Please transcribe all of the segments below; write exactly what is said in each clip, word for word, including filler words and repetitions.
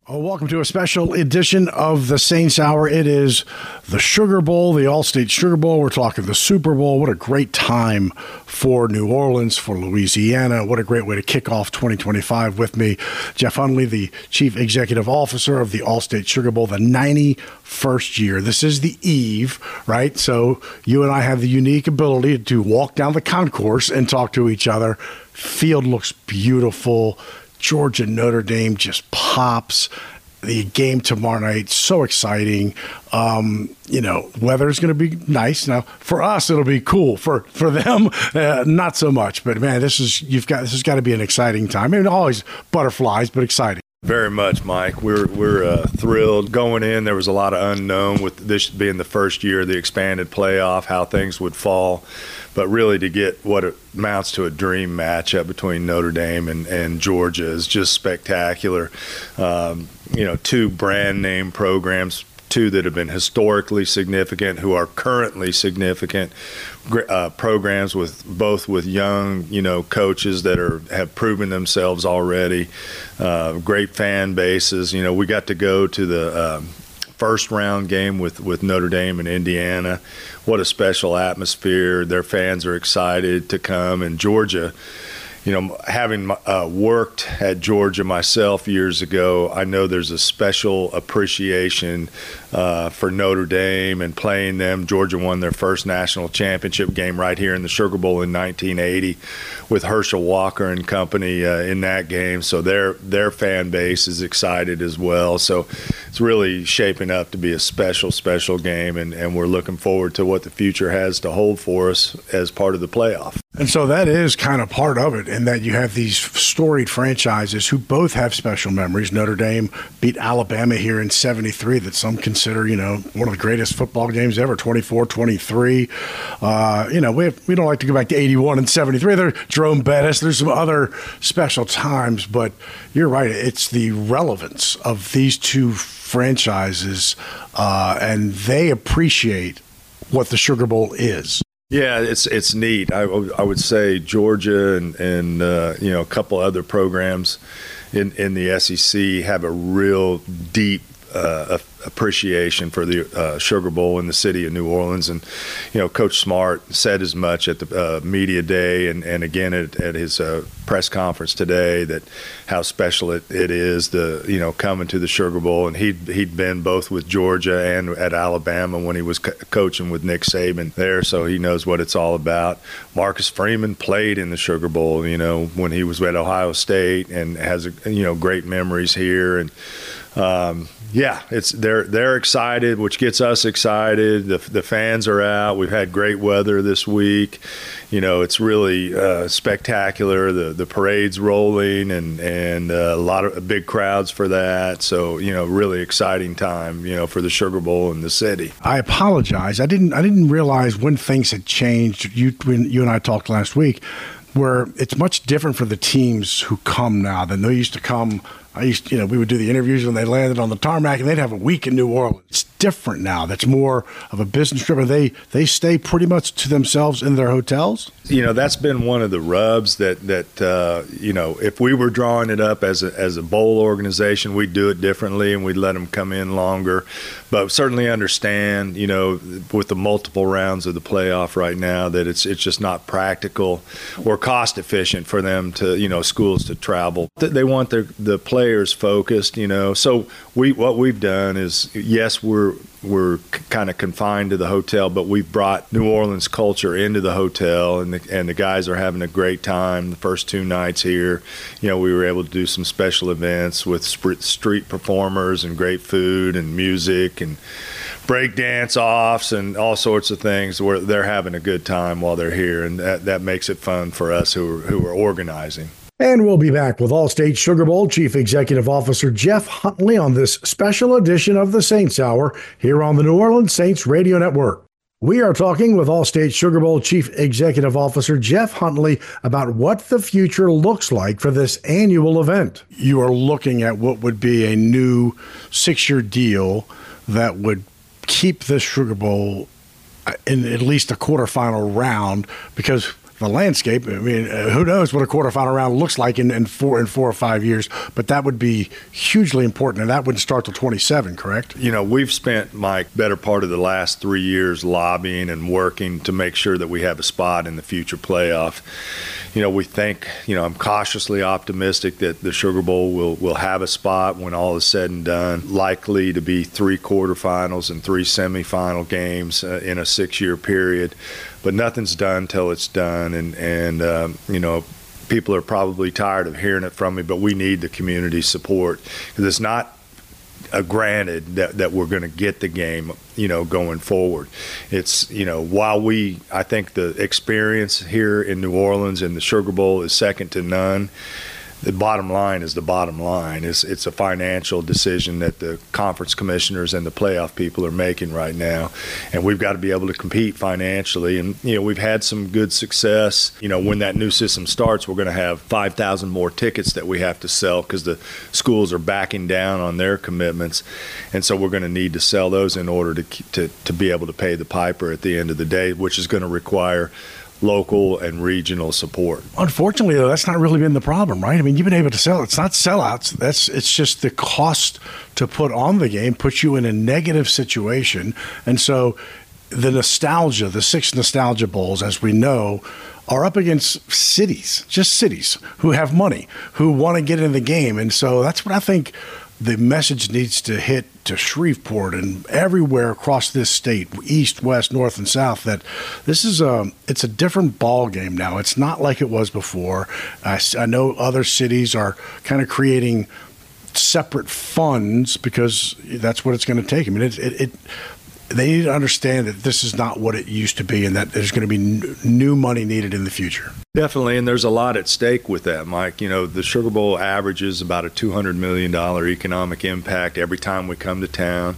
Oh, welcome to a special edition of the Saints Hour. It is the Sugar Bowl, the All-State Sugar Bowl. We're talking the Super Bowl. What a great time for New Orleans, for Louisiana. What a great way to kick off twenty twenty-five. With me, Jeff Hundley, the Chief Executive Officer of the All-State Sugar Bowl, the ninety-first year. This is the eve, right? So you and I have the unique ability to walk down the concourse and talk to each other. Field looks beautiful. Georgia Notre Dame just pops. The game tomorrow night, so exciting. Um, you know, weather's going to be nice. Now, for us, it'll be cool. For for them, uh, not so much. But man, this is you've got this has got to be an exciting time. I mean, always butterflies, but exciting. Very much, Mike. We're we're uh, thrilled going in. There was a lot of unknown with this being the first year of the expanded playoff, how things would fall. But really to get what amounts to a dream matchup between Notre Dame and, and Georgia is just spectacular. Um, you know, two brand name programs, two that have been historically significant, who are currently significant uh, programs with both with young, you know, coaches that are have proven themselves already. Uh, great fan bases. You know, we got to go to the um, first round game with, with Notre Dame and Indiana. What a special atmosphere. Their fans are excited to come. And Georgia, you know, having uh, worked at Georgia myself years ago, I know there's a special appreciation uh, for Notre Dame and playing them. Georgia won their first national championship game right here in the Sugar Bowl in nineteen eighty with Herschel Walker and company uh, in that game. So their their fan base is excited as well. So it's really shaping up to be a special, special game, and, and we're looking forward to what the future has to hold for us as part of the playoff. And so that is kind of part of it, in that you have these storied franchises who both have special memories. Notre Dame beat Alabama here in seventy-three, that some consider, you know, one of the greatest football games ever, twenty-four twenty-three. Uh, you know, we have, we don't like to go back to eighty-one and seventy-three. There's Jerome Bettis. There's some other special times, but you're right. It's the relevance of these two franchises, uh, and they appreciate what the Sugar Bowl is. Yeah, it's it's neat. I, I would say Georgia and, and uh, you know, a couple other programs in, in the S E C have a real deep uh, appreciation for the uh, Sugar Bowl in the city of New Orleans. And, you know, Coach Smart said as much at the uh, media day and, and again at, at his uh, press conference today, that how special it, it is to, you know, coming to the Sugar Bowl. And he'd, he'd been both with Georgia and at Alabama when he was co- coaching with Nick Saban there, so he knows what it's all about. Marcus Freeman played in the Sugar Bowl, you know, when he was at Ohio State, and has, you know, great memories here. And um, yeah, it's they're they're excited, which gets us excited. The the fans are out. We've had great weather this week. You know, it's really uh, spectacular. The the parade's rolling, and and uh, a lot of big crowds for that. So, you know, really exciting time, you know, for the Sugar Bowl in the city. I apologize. I didn't I didn't realize when things had changed. You when you and I talked last week, where it's much different for the teams who come now than they used to come. I used, you know, we would do the interviews when they landed on the tarmac, and they'd have a week in New Orleans. It's different now. That's more of a business trip. And they they stay pretty much to themselves in their hotels. You know, that's been one of the rubs that that uh, you know, if we were drawing it up as a as a bowl organization, we'd do it differently, and we'd let them come in longer. But certainly understand, you know, with the multiple rounds of the playoff right now, that it's it's just not practical or cost efficient for them to, you know, schools to travel. They want their the players focused, you know. So we what we've done is, yes, we're we're kind of confined to the hotel, but we've brought New Orleans culture into the hotel, and the, and the guys are having a great time the first two nights here. You know, we were able to do some special events with street performers and great food and music and break dance offs and all sorts of things, where they're having a good time while they're here, and that, that makes it fun for us who are, who are organizing. And we'll be back with All-State Sugar Bowl Chief Executive Officer Jeff Hundley on this special edition of the Saints Hour here on the New Orleans Saints Radio Network. We are talking with All-State Sugar Bowl Chief Executive Officer Jeff Hundley about what the future looks like for this annual event. You are looking at what would be a new six-year deal that would keep the Sugar Bowl in at least a quarterfinal round, because the landscape. I mean, uh, who knows what a quarterfinal round looks like in, in four in four or five years? But that would be hugely important, and that wouldn't start till twenty-seven, correct? You know, we've spent, Mike, better part of the last three years lobbying and working to make sure that we have a spot in the future playoff. You know, we think, you know, I'm cautiously optimistic that the Sugar Bowl will, will have a spot when all is said and done, likely to be three quarterfinals and three semifinal games uh, in a six-year period. But nothing's done till it's done, and, and um, you know, people are probably tired of hearing it from me, but we need the community support, because it's not a granted that, that we're going to get the game, you know, going forward. It's, you know, while we, I think the experience here in New Orleans in the Sugar Bowl is second to none, the bottom line is the bottom line. It's, it's a financial decision that the conference commissioners and the playoff people are making right now, and we've got to be able to compete financially. And, you know, we've had some good success. You know, when that new system starts, we're going to have five thousand more tickets that we have to sell because the schools are backing down on their commitments, and so we're going to need to sell those in order to, to, to be able to pay the piper at the end of the day, which is going to require local and regional support. Unfortunately, though, that's not really been the problem, right? I mean, you've been able to sell. It's not sellouts. That's it's just the cost to put on the game puts you in a negative situation. And so the nostalgia, the six nostalgia bowls, as we know, are up against cities, just cities who have money, who want to get in the game. And so that's what I think the message needs to hit to Shreveport and everywhere across this state, east, west, north, and south, that this is a, it's a different ball game now. It's not like it was before. I, I know other cities are kind of creating separate funds because that's what it's going to take. I mean, it, it, it they need to understand that this is not what it used to be and that there's going to be n- new money needed in the future. Definitely, and there's a lot at stake with that, Mike. You know, the Sugar Bowl averages about a two hundred million dollars economic impact every time we come to town,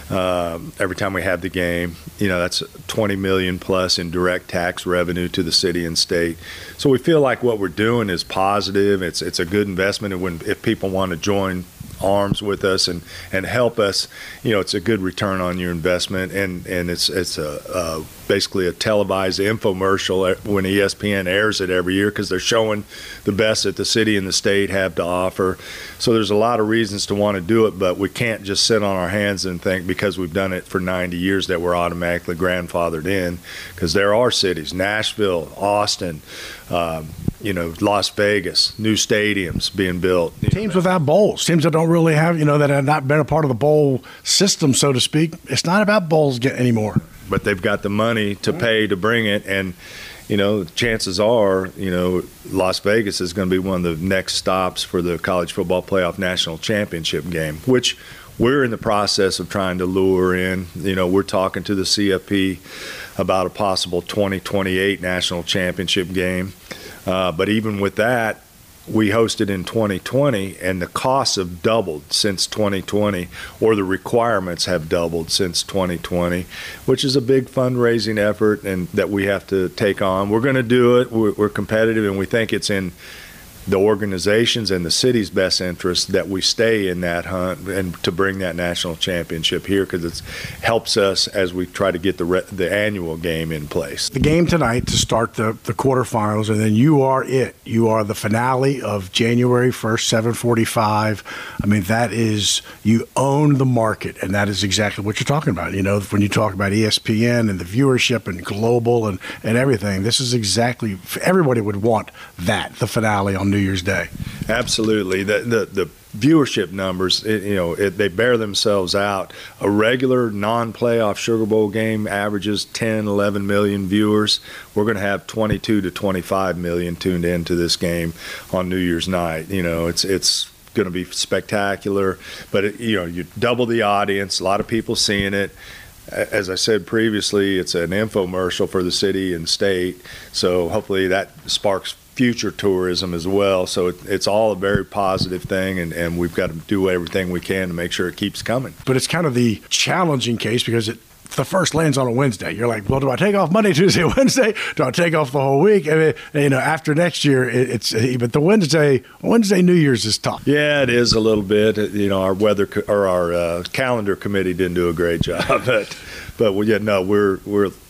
uh, every time we have the game. You know, that's twenty million dollars plus in direct tax revenue to the city and state. So we feel like what we're doing is positive. It's it's a good investment, and when if people want to join arms with us and, and help us, you know, it's a good return on your investment, and, and it's it's a, a basically a televised infomercial when E S P N airs it every year because they're showing the best that the city and the state have to offer. So there's a lot of reasons to want to do it, but we can't just sit on our hands and think because we've done it for ninety years that we're automatically grandfathered in, because there are cities, Nashville, Austin, um, you know, Las Vegas, new stadiums being built. Teams without bowls, teams that don't really have, you know, that have not been a part of the bowl system, so to speak. It's not about bowls anymore. But they've got the money to pay to bring it, and you know, chances are, you know, Las Vegas is going to be one of the next stops for the College Football Playoff National Championship game, which we're in the process of trying to lure in. You know, we're talking to the C F P about a possible twenty twenty-eight National Championship game. Uh, but even with that, we hosted in twenty twenty, and the costs have doubled since twenty twenty, or the requirements have doubled since twenty twenty, which is a big fundraising effort and that we have to take on. We're going to do it. We're, we're competitive, and we think it's in the organizations and the city's best interest that we stay in that hunt and to bring that national championship here, because it helps us as we try to get the re- the annual game in place. The game tonight to start the, the quarterfinals, and then you are it. You are the finale of January first, seven forty-five. I mean, that is, you own the market, and that is exactly what you're talking about. You know, when you talk about E S P N and the viewership and global and, and everything, this is exactly, everybody would want that, the finale on New New Year's Day. Absolutely. The the, the viewership numbers, it, you know, it, they bear themselves out. A regular non-playoff Sugar Bowl game averages ten, eleven million viewers. We're going to have twenty-two to twenty-five million tuned into this game on New Year's night. You know, it's it's going to be spectacular, but it, you know, you double the audience, a lot of people seeing it. As I said previously, it's an infomercial for the city and state, so hopefully that sparks future tourism as well. So it, it's all a very positive thing, and, and we've got to do everything we can to make sure it keeps coming. But it's kind of the challenging case because it the first lands on a Wednesday. You're like, well, do I take off Monday, Tuesday, Wednesday? Do I take off the whole week? I mean, you know, after next year, it, it's but the Wednesday, Wednesday New Year's is tough. Yeah, it is a little bit. You know, our weather co- or our uh, calendar committee didn't do a great job, but but well, yeah, no, we're we're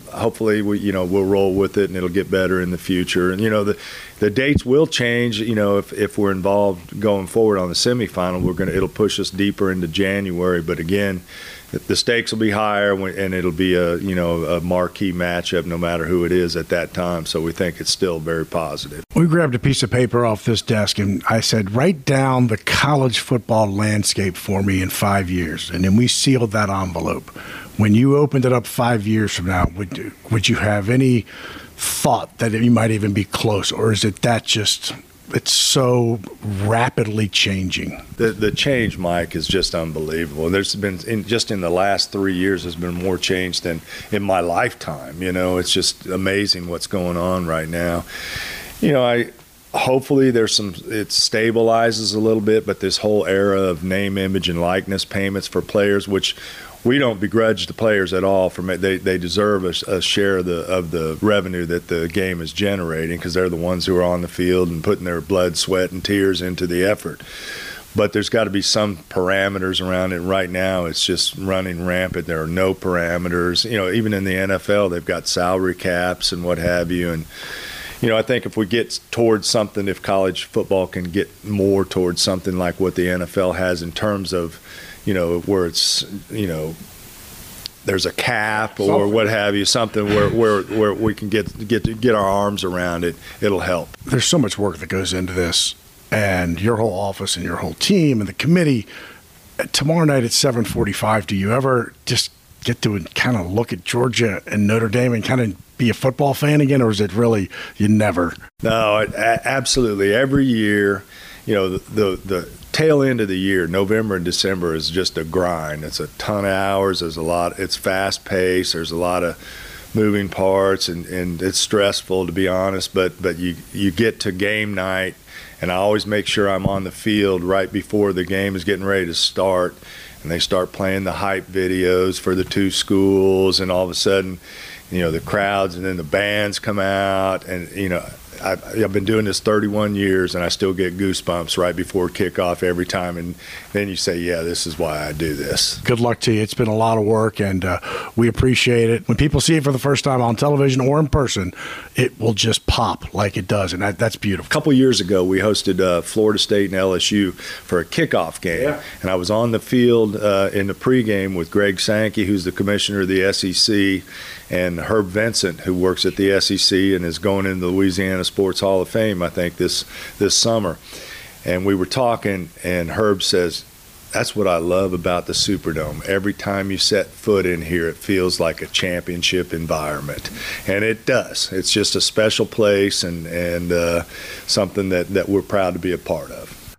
hopefully we you know we'll roll with it and it'll get better in the future. And you know the the dates will change. You know if, if we're involved going forward on the semifinal, we're gonna it'll push us deeper into January. But again, the stakes will be higher, and it'll be a you know a marquee matchup no matter who it is at that time. So we think it's still very positive. We grabbed a piece of paper off this desk, and I said, write down the college football landscape for me in five years. And then we sealed that envelope. When you opened it up five years from now, would would you have any thought that you might even be close, or is it that just it's so rapidly changing? The the change, Mike, is just unbelievable. There's been in, just in the last three years, there's been more change than in my lifetime. You know, it's just amazing what's going on right now. You know, I hopefully there's some it stabilizes a little bit, but this whole era of name, image, and likeness payments for players, which we don't begrudge the players at all. From it, they they deserve a, a share of the of the revenue that the game is generating because they're the ones who are on the field and putting their blood, sweat, and tears into the effort. But there's got to be some parameters around it. Right now, it's just running rampant. There are no parameters. You know, even in the N F L, they've got salary caps and what have you. And you know, I think if we get towards something, if college football can get more towards something like what the N F L has in terms of, you know, where it's, you know, there's a cap or something, what have you, something where, where, where we can get get get our arms around it, it'll help. There's so much work that goes into this, and your whole office and your whole team and the committee. Tomorrow night at seven forty-five, do you ever just get to kind of look at Georgia and Notre Dame and kind of be a football fan again, or is it really you never? No, it, absolutely. Every year, you know, the, the the tail end of the year, November and December, is just a grind. It's a ton of hours. There's a lot. It's fast paced. There's a lot of moving parts, and, and it's stressful, to be honest. But but you you get to game night, and I always make sure I'm on the field right before the game is getting ready to start, and they start playing the hype videos for the two schools, and all of a sudden, you know, the crowds and then the bands come out, and you know. I've, I've been doing this thirty-one years, and I still get goosebumps right before kickoff every time. And then you say, yeah, this is why I do this. Good luck to you. It's been a lot of work, and uh, we appreciate it. When people see it for the first time on television or in person, it will just pop like it does, and that, that's beautiful. A couple years ago, we hosted uh, Florida State and L S U for a kickoff game, yeah. And I was on the field uh, in the pregame with Greg Sankey, who's the commissioner of the S E C, and Herb Vincent, who works at the S E C and is going into the Louisiana Sports Hall of Fame, I think, this this summer. And we were talking, and Herb says, that's what I love about the Superdome. Every time you set foot in here, it feels like a championship environment. And it does. It's just a special place and, and uh, something that, that we're proud to be a part of.